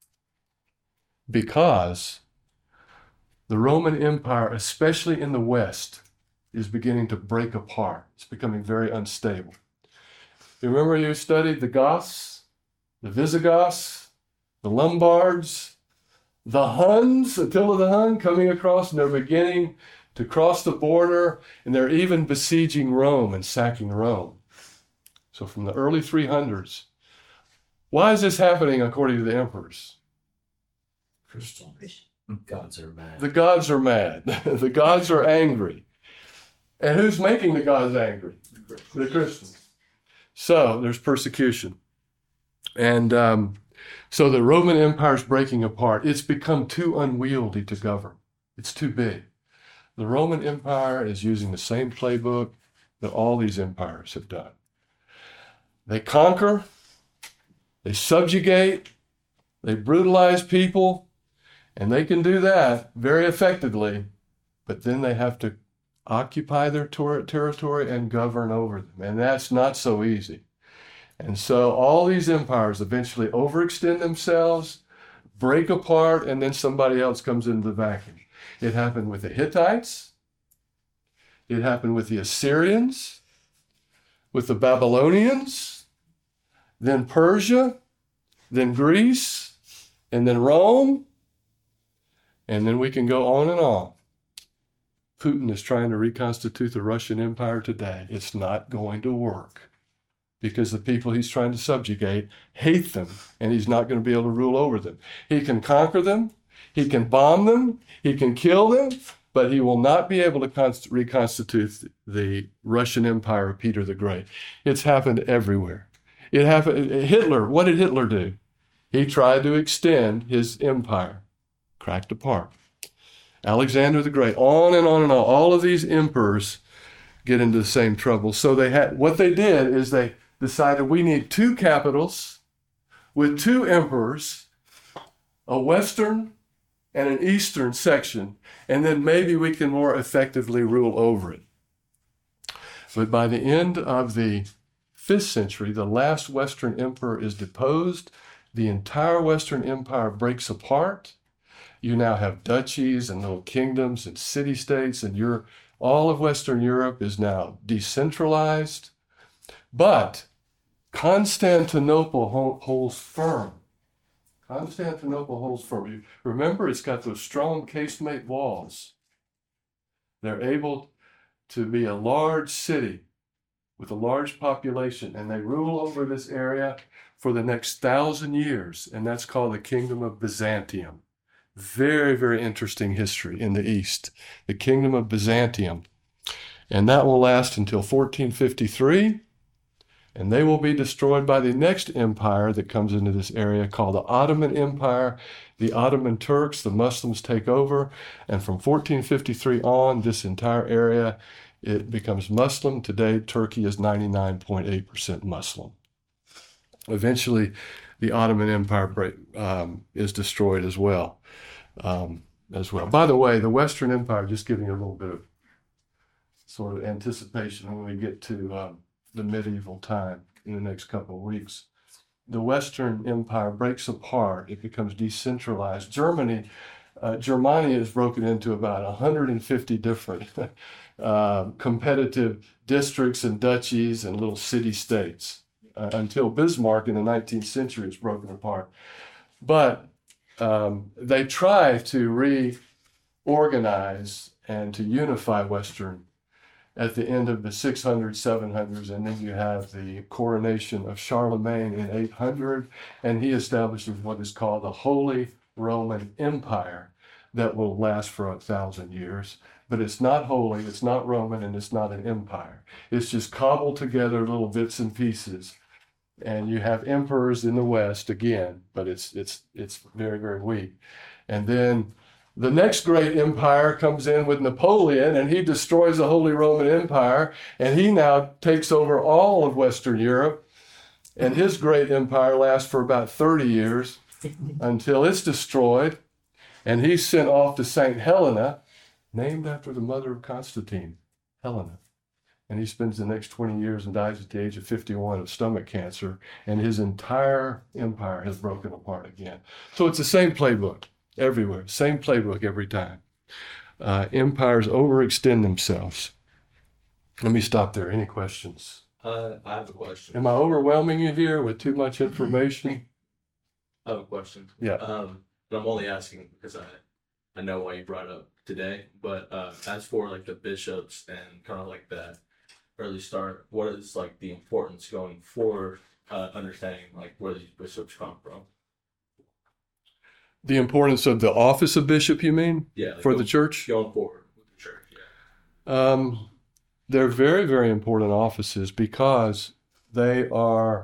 Because the Roman Empire, especially in the West, is beginning to break apart. It's becoming very unstable. You remember you studied the Goths, the Visigoths, the Lombards, the Huns, Attila the Hun coming across, and they're beginning to cross the border, and they're even besieging Rome and sacking Rome. So from the early three hundreds, why is this happening according to the emperors? Christians. Gods are mad. The gods are mad. The gods are angry. And who's making the gods angry? The Christians. So there's persecution. And um, so the Roman Empire is breaking apart. It's become too unwieldy to govern. It's too big. The Roman Empire is using the same playbook that all these empires have done. They conquer, they subjugate, they brutalize people, and they can do that very effectively, but then they have to occupy their ter- territory and govern over them. And that's not so easy. And so all these empires eventually overextend themselves, break apart, and then somebody else comes into the vacuum. It happened with the Hittites. It happened with the Assyrians, with the Babylonians, then Persia, then Greece, and then Rome. And then we can go on and on. Putin is trying to reconstitute the Russian Empire today. It's not going to work because the people he's trying to subjugate hate them, and he's not going to be able to rule over them. He can conquer them, he can bomb them, he can kill them, but he will not be able to const- reconstitute the Russian Empire of Peter the Great. It's happened everywhere. It happened. Hitler, what did Hitler do? He tried to extend his empire, cracked apart. Alexander the Great, on and on and on. All of these emperors get into the same trouble. So they had, what they did is they decided we need two capitals with two emperors, a western and an eastern section, and then maybe we can more effectively rule over it. But by the end of the fifth century, the last Western emperor is deposed. The entire Western Empire breaks apart. You now have duchies and little kingdoms and city-states, and you're, all of Western Europe is now decentralized. But Constantinople holds firm. Constantinople holds firm. Remember, it's got those strong casemate walls. They're able to be a large city with a large population, and they rule over this area for the next thousand years, and that's called the Kingdom of Byzantium. Very, very interesting history in the East, the Kingdom of Byzantium. And that will last until fourteen fifty-three, and they will be destroyed by the next empire that comes into this area called the Ottoman Empire. The Ottoman Turks, the Muslims take over, and from fourteen fifty-three on, this entire area, it becomes Muslim. Today, Turkey is ninety-nine point eight percent Muslim. Eventually, the Ottoman Empire break, um, is destroyed as well. Um, as well. By the way, the Western Empire, just giving you a little bit of sort of anticipation when we get to um, the medieval time in the next couple of weeks. The Western Empire breaks apart. It becomes decentralized. Germany, uh, Germania is broken into about one hundred fifty different uh, competitive districts and duchies and little city-states uh, until Bismarck in the nineteenth century is broken apart. But um, they try to reorganize and to unify Western at the end of the six hundreds, seven hundreds, and then you have the coronation of Charlemagne in eight hundred, and he establishes what is called the Holy Roman Empire that will last for a thousand years. But it's not holy, it's not Roman, and it's not an empire. It's just cobbled together little bits and pieces. And you have emperors in the West again, but it's it's it's very, very weak. And then the next great empire comes in with Napoleon, and he destroys the Holy Roman Empire, and he now takes over all of Western Europe. And his great empire lasts for about thirty years until it's destroyed. And he's sent off to Saint Helena, named after the mother of Constantine, Helena. And he spends the next twenty years and dies at the age of fifty-one of stomach cancer, and his entire empire has broken apart again. So it's the same playbook everywhere, same playbook every time. Uh, empires overextend themselves. Let me stop there. Any questions? Uh, I have a question. Am I overwhelming you here with too much information? I have a question. Yeah. Um, but I'm only asking because I, I know why you brought it up today. But uh, as for like the bishops and kind of like that early start, what is like the importance going forward, uh, understanding like where these bishops come from? The importance of the office of bishop, you mean? Yeah. Like for go, the church? Going forward with the church, yeah. Um, they're very, very important offices because they are,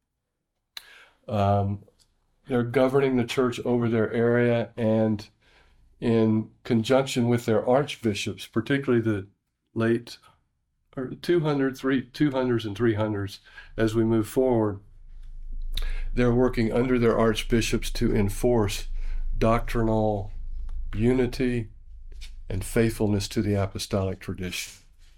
um, they're governing the church over their area, and in conjunction with their archbishops, particularly the late or two hundred, three, two hundreds and three hundreds, as we move forward, they're working under their archbishops to enforce doctrinal unity and faithfulness to the apostolic tradition.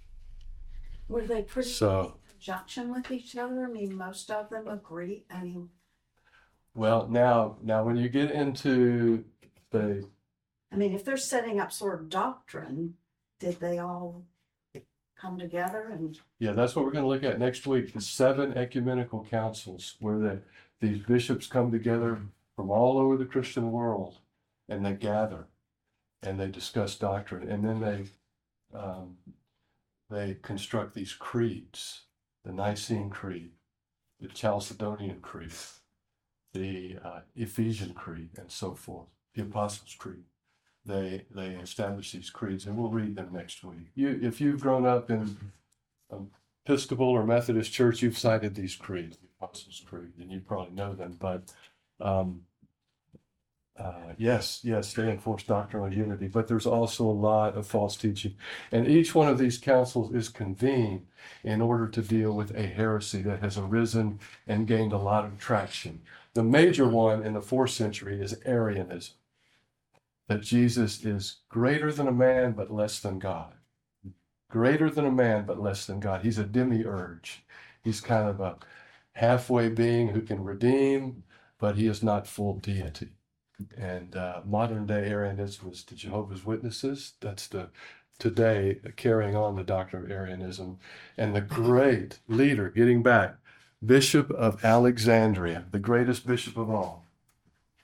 Were they pretty So- in conjunction with each other? I mean, most of them agree. I mean, Well, now, now when you get into the, I mean, if they're setting up sort of doctrine, did they all come together and? yeah, that's what we're going to look at next week, the seven ecumenical councils, where the, these bishops come together from all over the Christian world, and they gather, and they discuss doctrine, and then they, um, they construct these creeds, the Nicene Creed, the Chalcedonian Creed, the uh, Ephesian Creed, and so forth, the Apostles' Creed. They they establish these creeds, and we'll read them next week. You, if you've grown up in an Episcopal or Methodist church, you've cited these creeds, the Apostles' Creed, and you probably know them. But um, uh, yes, yes, they enforce doctrinal unity, but there's also a lot of false teaching, and each one of these councils is convened in order to deal with a heresy that has arisen and gained a lot of traction. The major one in the fourth century is Arianism, that Jesus is greater than a man, but less than God. Greater than a man, but less than God. He's a demiurge. He's kind of a halfway being who can redeem, but he is not full deity. And uh, modern day Arianism is the Jehovah's Witnesses. That's the today carrying on the doctrine of Arianism. And the great leader, getting back, Bishop of Alexandria, the greatest bishop of all,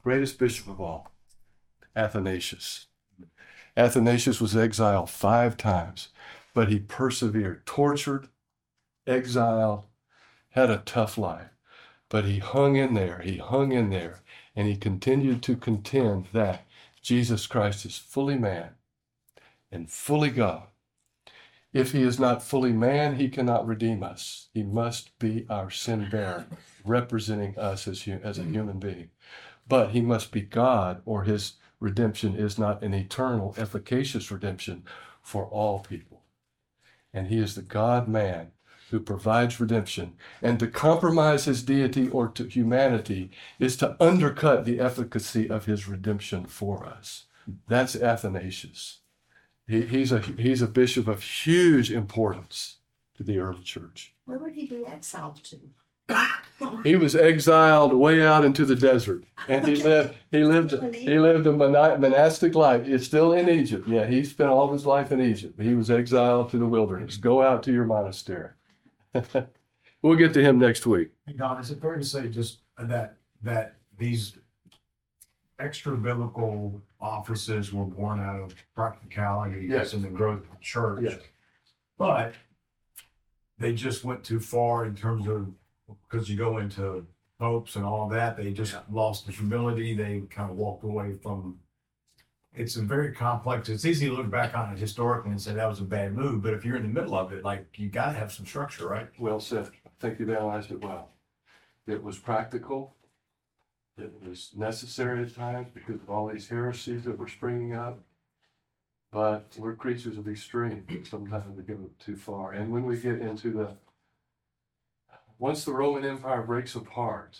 Greatest bishop of all, Athanasius. Athanasius was exiled five times, but he persevered, tortured, exiled, had a tough life. But he hung in there, he hung in there, and he continued to contend that Jesus Christ is fully man and fully God. If he is not fully man, he cannot redeem us. He must be our sin bearer, representing us as, as a human being. But he must be God, or his redemption is not an eternal, efficacious redemption for all people. And he is the God-man who provides redemption. And to compromise his deity or to humanity is to undercut the efficacy of his redemption for us. That's Athanasius. He, he's a he's a bishop of huge importance to the early church. Where would he be exiled to? He was exiled way out into the desert, and he lived he lived he lived a monastic life. It's still in Egypt. Yeah, he spent all of his life in Egypt. He was exiled to the wilderness. Go out to your monastery. We'll get to him next week. Hey, Don, is it fair to say just that that these extra biblical offices were born out of practicality Yes. and the growth of the church? Yes. But they just went too far in terms of, because you go into popes and all that, they just lost the humility. They kind of walked away from. It's a very complex. It's easy to look back on it historically and say that was a bad move, but if you're in the middle of it, like, you got to have some structure, right? Well said. I think you've analyzed it well. It was practical. It was necessary at times because of all these heresies that were springing up. But we're creatures of extreme. Sometimes we go too far. And when we get into the, once the Roman Empire breaks apart,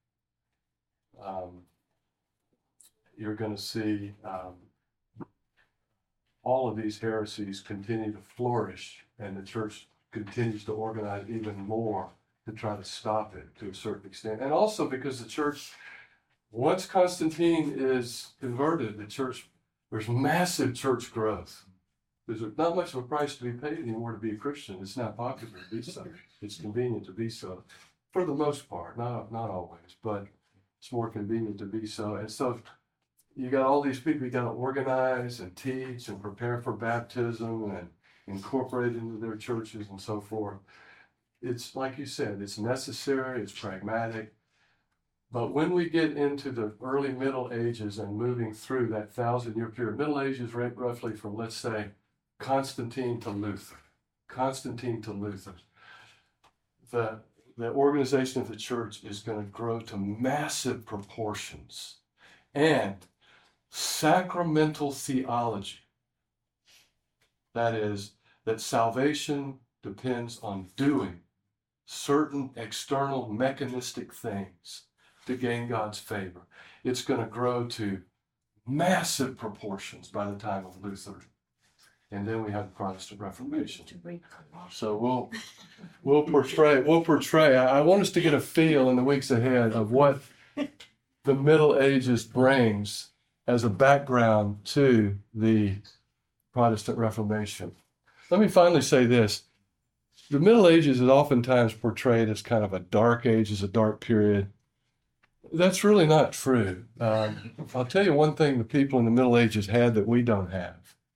um, you're going to see um, all of these heresies continue to flourish, and the church continues to organize even more to try to stop it to a certain extent. And also because the church, once Constantine is converted, the church, there's massive church growth. There's not much of a price to be paid anymore to be a Christian. It's not popular to be so. It's convenient to be so, for the most part, not not always, but it's more convenient to be so. And so you got all these people you got to organize and teach and prepare for baptism and incorporate into their churches and so forth. It's like you said, it's necessary, it's pragmatic. But when we get into the early Middle Ages and moving through that thousand-year period, Middle Ages right roughly from, let's say, Constantine to Luther, Constantine to Luther, the, the organization of the church is going to grow to massive proportions. And sacramental theology, that is, that salvation depends on doing certain external mechanistic things to gain God's favor. It's going to grow to massive proportions by the time of Luther. And then we have the Protestant Reformation. So we'll we'll portray we'll portray. I, I want us to get a feel in the weeks ahead of what the Middle Ages brings as a background to the Protestant Reformation. Let me finally say this. The Middle Ages is oftentimes portrayed as kind of a dark age, as a dark period. That's really not true. Um, I'll tell you one thing the people in the Middle Ages had that we don't have.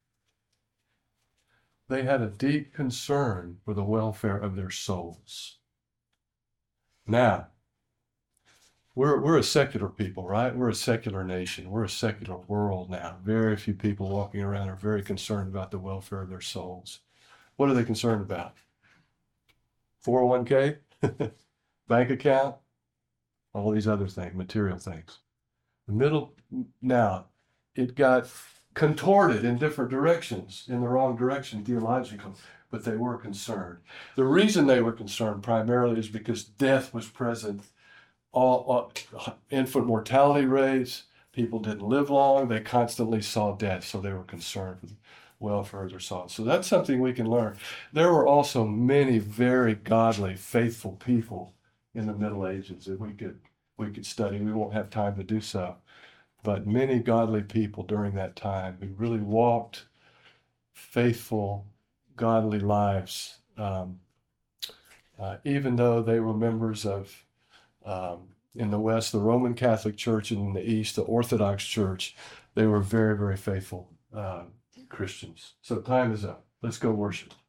They had a deep concern for the welfare of their souls. Now, we're we're a secular people, right? We're a secular nation. We're a secular world now. Very few people walking around are very concerned about the welfare of their souls. What are they concerned about? four oh one k, bank account, all these other things, material things. The middle, now, it got contorted in different directions, in the wrong direction theologically, but they were concerned. The reason they were concerned primarily is because death was present. All, all infant mortality rates, people didn't live long, they constantly saw death, so they were concerned for the welfare of their souls. So that's something we can learn. There were also many very godly, faithful people in the Middle Ages that we could we could study. We won't have time to do so. But many godly people during that time who really walked faithful, godly lives, um, uh, even though they were members of um, in the West, the Roman Catholic Church, and in the East, the Orthodox Church. They were very, very faithful uh, Christians. So time is up. Let's go worship.